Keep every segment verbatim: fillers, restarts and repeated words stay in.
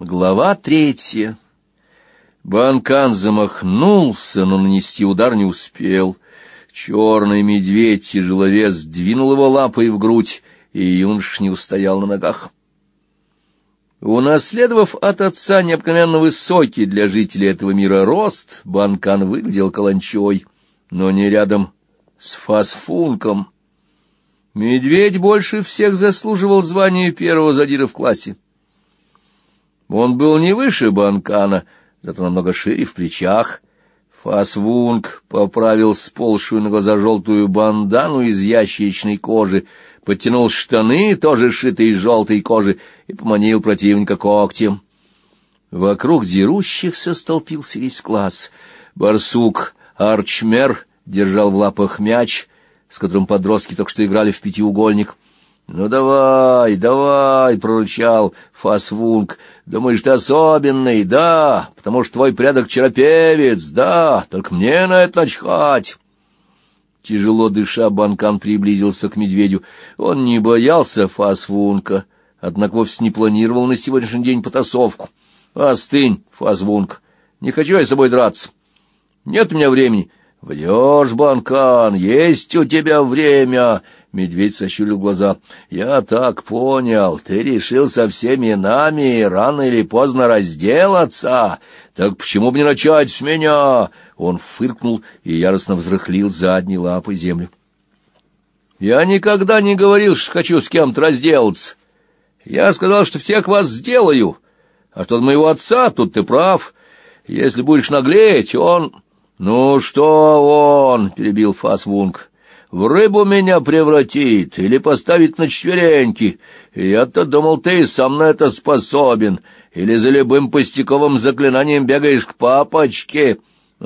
Глава третья. Банкан замахнулся, но нанести удар не успел. Черный медведь-тяжеловес двинул его лапой в грудь, и юнош не устоял на ногах. Унаследовав от отца необыкновенно высокий для жителей этого мира рост, Банкан выглядел каланчой, но не рядом с Фасфунком. Медведь больше всех заслуживал звания первого задира в классе. Он был не выше Банкана, зато намного шире в плечах. Фасвунг поправил сползшую на глаза желтую бандану из ящеричной кожи, подтянул штаны, тоже сшитые из желтой кожи, и поманил противника когтем. Вокруг дерущихся столпился весь класс. Барсук Арчмер держал в лапах мяч, с которым подростки только что играли в пятиугольник. «Ну давай, давай!» — прорычал Фасвунг. «Думаешь, ты особенный? Да, потому что твой предок черопевец, да, только мне на это начхать!» Тяжело дыша, Банкан приблизился к медведю. Он не боялся Фасвунга, однако вовсе не планировал на сегодняшний день потасовку. «Остынь, Фасвунг, не хочу я с собой драться. Нет у меня времени». «Врешь, Банкан, есть у тебя время!» Медведь сощурил глаза. «Я так понял, ты решил со всеми нами рано или поздно разделаться. Так почему бы не начать с меня?» Он фыркнул и яростно взрыхлил задней лапой землю. «Я никогда не говорил, что хочу с кем-то разделаться. Я сказал, что всех вас сделаю. А что от моего отца, тут ты прав. Если будешь наглеть, он...» «Ну что он?» — перебил Фасвунг. «В рыбу меня превратит или поставит на четвереньки. Я-то думал, ты сам на это способен. Или за любым пустяковым заклинанием бегаешь к папочке».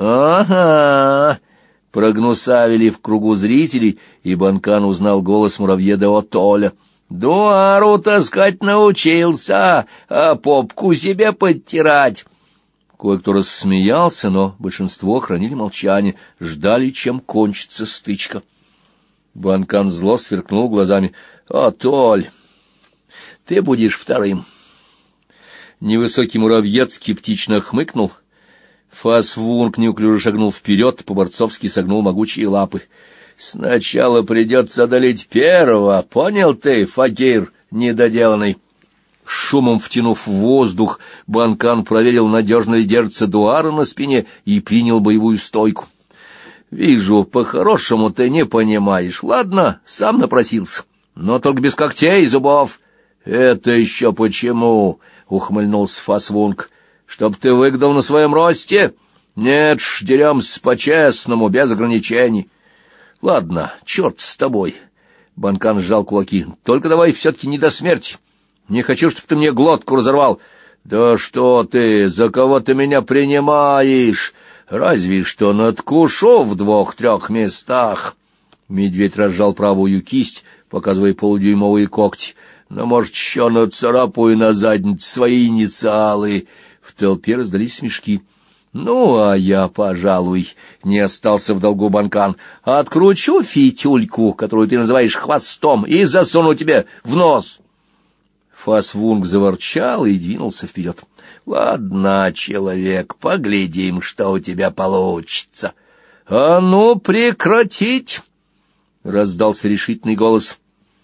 «Ага!» — прогнусавили в кругу зрителей, и Банкан узнал голос муравьеда Отоля. «Дуару таскать научился, а попку себе подтирать». Кое-кто рассмеялся, но большинство хранили молчание, ждали, чем кончится стычка. Банкан зло сверкнул глазами. «О, Толь, ты будешь вторым!» Невысокий муравьед скептично хмыкнул. Фасвунг неуклюже шагнул вперед, по-борцовски согнул могучие лапы. «Сначала придется одолеть первого, понял ты, факир недоделанный?» Шумом втянув воздух, Банкан проверил, надежно ли держится Дуара на спине, и принял боевую стойку. «Вижу, по-хорошему ты не понимаешь. Ладно, сам напросился, но только без когтей и зубов». «Это еще почему?» — ухмыльнулся Фасвунг. «Чтоб ты выгадал на своем росте? Нет ж, деремся по-честному, без ограничений». «Ладно, черт с тобой!» — Банкан сжал кулаки. «Только давай все-таки не до смерти. Не хочу, чтобы ты мне глотку разорвал». «Да что ты, за кого ты меня принимаешь? Разве что надкушу в двух-трех местах». Медведь разжал правую кисть, показывая полудюймовые когти. «Но, может, еще нацарапаю на заднице свои инициалы». В толпе раздались смешки. «Ну, а я, пожалуй, не остался в долгу, Банкан. Откручу фитюльку, которую ты называешь хвостом, и засуну тебе в нос». Фасвунг заворчал и двинулся вперед. «Ладно, человек, поглядим, что у тебя получится». «А ну, прекратить!» — раздался решительный голос.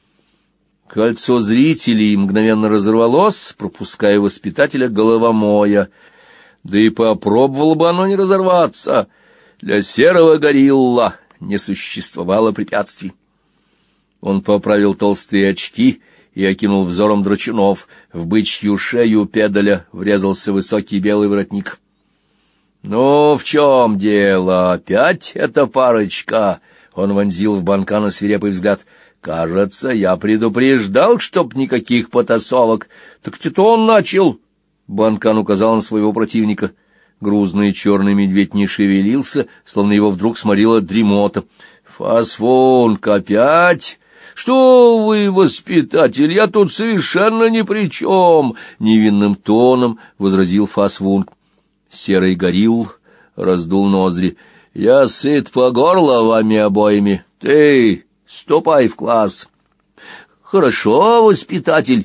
Кольцо зрителей мгновенно разорвалось, пропуская воспитателя головомоя. Да и попробовало бы оно не разорваться. Для серого горилла не существовало препятствий. Он поправил толстые очки и окинул взором драчунов. В бычью шею педаля врезался высокий белый воротник. «Ну, в чем дело? Опять эта парочка?» Он вонзил в Банкана свирепый взгляд. «Кажется, я предупреждал, чтоб никаких потасовок». «Так это он начал!» Банкан указал на своего противника. Грузный черный медведь не шевелился, словно его вдруг сморила дремота. «Фасвунг, опять?» «Что вы, воспитатель, я тут совершенно ни при чем!» — невинным тоном возразил Фасвунг. Серый горилл раздул ноздри. «Я сыт по горло вами обоими. Ты ступай в класс». «Хорошо, воспитатель».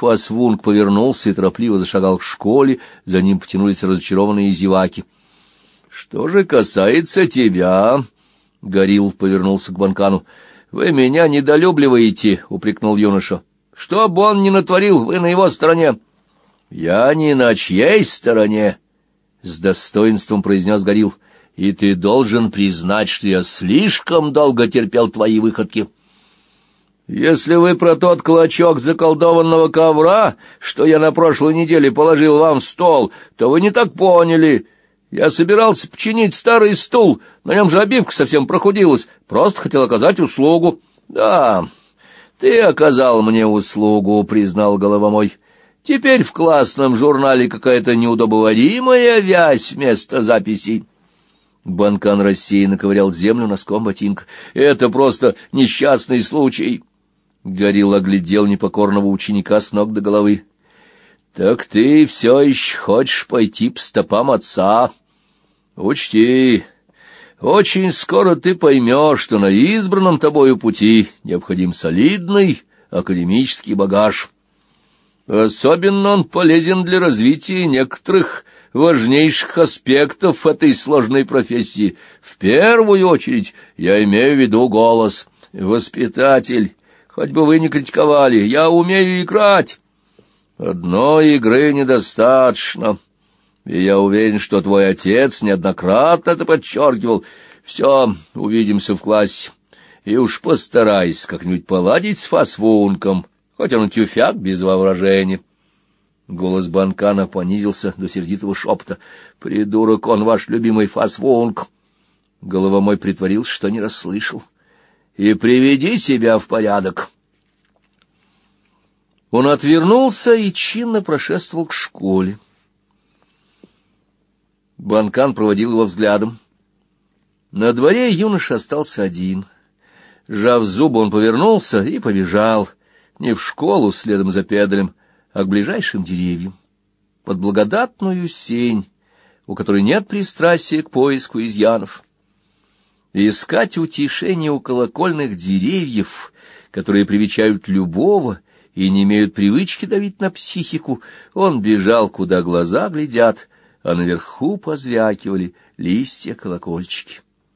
Фасвунг повернулся и торопливо зашагал к школе, за ним потянулись разочарованные зеваки. — Что же касается тебя, — Горилл повернулся к Банкану, — вы меня недолюбливаете, — упрекнул юноша. — Что бы он ни натворил, вы на его стороне. — Я не на чьей стороне, — с достоинством произнес Горилл, — и ты должен признать, что я слишком долго терпел твои выходки. Если вы про тот клочок заколдованного ковра, что я на прошлой неделе положил вам в стол, то вы не так поняли. Я собирался починить старый стул, на нем же обивка совсем прохудилась, просто хотел оказать услугу. — Да, ты оказал мне услугу, — признал Головомой. Теперь в классном журнале какая-то неудобоваримая вязь вместо записей. Банкан рассеянно ковырял землю носком ботинка. — Это просто несчастный случай. Горилл оглядел непокорного ученика с ног до головы. — Так ты все еще хочешь пойти по стопам отца? Учти, очень скоро ты поймешь, что на избранном тобою пути необходим солидный академический багаж. Особенно он полезен для развития некоторых важнейших аспектов этой сложной профессии. В первую очередь я имею в виду голос. Воспитатель, хоть бы вы не критиковали, я умею играть. Одной игры недостаточно, и я уверен, что твой отец неоднократно это подчеркивал. Все, увидимся в классе, и уж постарайся как-нибудь поладить с Фасвунком, хоть он и тюфяк без воображения. Голос Банкана понизился до сердитого шепота. «Придурок он, ваш любимый Фасвунк!» Головомой притворился, что не расслышал. «И приведи себя в порядок!» Он отвернулся и чинно прошествовал к школе. Банкан проводил его взглядом. На дворе юноша остался один. Сжав зубы, он повернулся и побежал, не в школу следом за Педелем, а к ближайшим деревьям, под благодатную сень, у которой нет пристрастия к поиску изъянов. Искать утешение у колокольных деревьев, которые привечают любого и не имеют привычки давить на психику, он бежал, куда глаза глядят, а наверху позвякивали листья-колокольчики.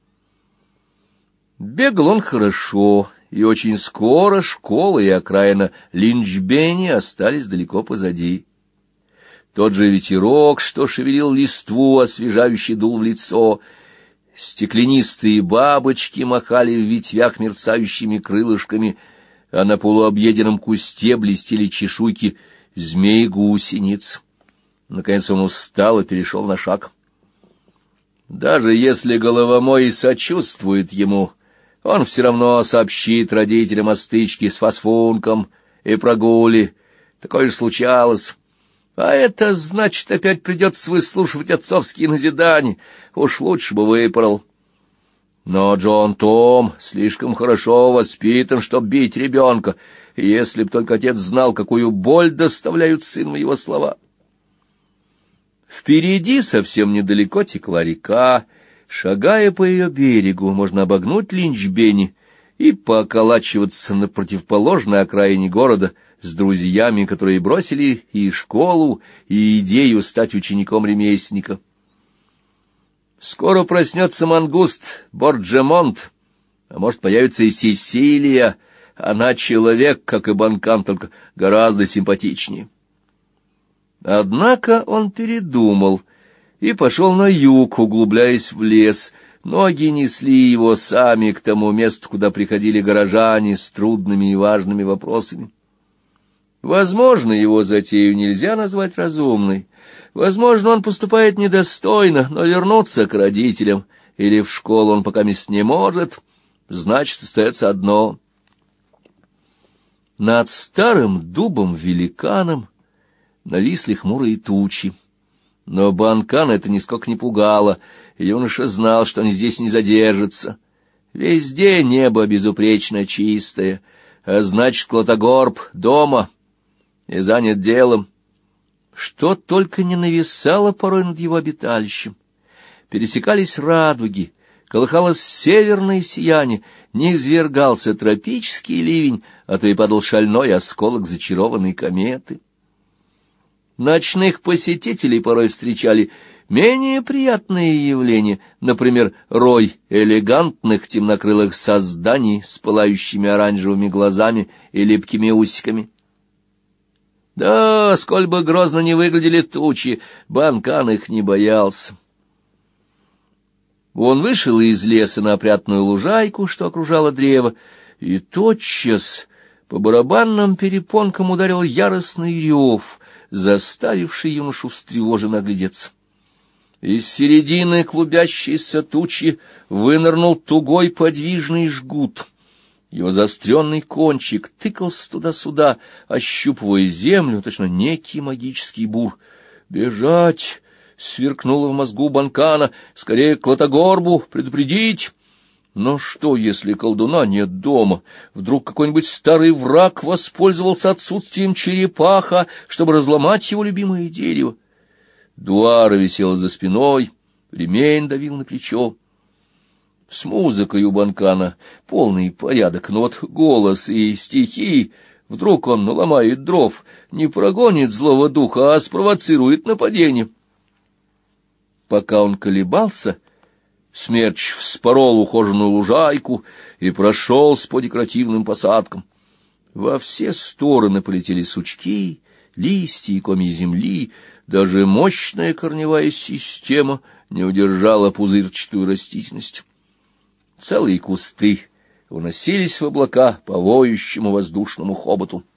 Бегал он хорошо, и очень скоро школа и окраина Линчбени остались далеко позади. Тот же ветерок, что шевелил листву, освежающий дул в лицо, стеклянистые бабочки махали в ветвях мерцающими крылышками, а на полуобъеденном кусте блестели чешуйки змей-гусениц. Наконец он устал и перешел на шаг. Даже если Головомой сочувствует ему, он все равно сообщит родителям о стычке с Фасвунком и прогуле. Такое же случалось. А это значит, опять придется выслушивать отцовские назидания. Уж лучше бы выпорол. Но Джон Том слишком хорошо воспитан, чтоб бить ребенка, и если б только отец знал, какую боль доставляют сыну его слова. Впереди совсем недалеко текла река. Шагая по ее берегу, можно обогнуть Линчбени и поколачиваться на противоположной окраине города с друзьями, которые бросили и школу, и идею стать учеником ремесленника. Скоро проснется мангуст Борджемонт, а может, появится и Сесилия. Она человек, как и Банкан, только гораздо симпатичнее. Однако он передумал и пошел на юг, углубляясь в лес. Ноги несли его сами к тому месту, куда приходили горожане с трудными и важными вопросами. Возможно, его затею нельзя назвать разумной. Возможно, он поступает недостойно, но вернуться к родителям или в школу он пока мест не может. Значит, остается одно. Над старым дубом-великаном нависли хмурые тучи. Но Банкана это нисколько не пугало, и юноша знал, что он здесь не задержится. Везде небо безупречно чистое, а значит, Клотогорб дома и занят делом. Что только не нависало порой над его обиталищем. Пересекались радуги, колыхалось северное сияние, не извергался тропический ливень, а то и падал шальной осколок зачарованной кометы. Ночных посетителей порой встречали менее приятные явления, например, рой элегантных темнокрылых созданий с пылающими оранжевыми глазами и липкими усиками. Да, сколь бы грозно не выглядели тучи, Банкан их не боялся. Он вышел из леса на опрятную лужайку, что окружало древо, и тотчас по барабанным перепонкам ударил яростный рев, заставивший юношу встревоженно оглядеться. Из середины клубящейся тучи вынырнул тугой подвижный жгут. Его заостренный кончик тыкался туда-сюда, ощупывая землю, точно некий магический бур. «Бежать!» — сверкнуло в мозгу Банкана. «Скорее к Клотогорбу, предупредить!» Но что, если колдуна нет дома? Вдруг какой-нибудь старый враг воспользовался отсутствием черепаха, чтобы разломать его любимое дерево? Дуара висела за спиной, ремень давил на плечо. С музыкой у Банкана полный порядок, но вот голос и стихи... Вдруг он наломает дров, не прогонит злого духа, а спровоцирует нападение. Пока он колебался, Смерч вспорол ухоженную лужайку и прошелся по декоративным посадкам. Во все стороны полетели сучки, листья и комья земли, даже мощная корневая система не удержала пузырчатую растительность. Целые кусты уносились в облака по воющему воздушному хоботу.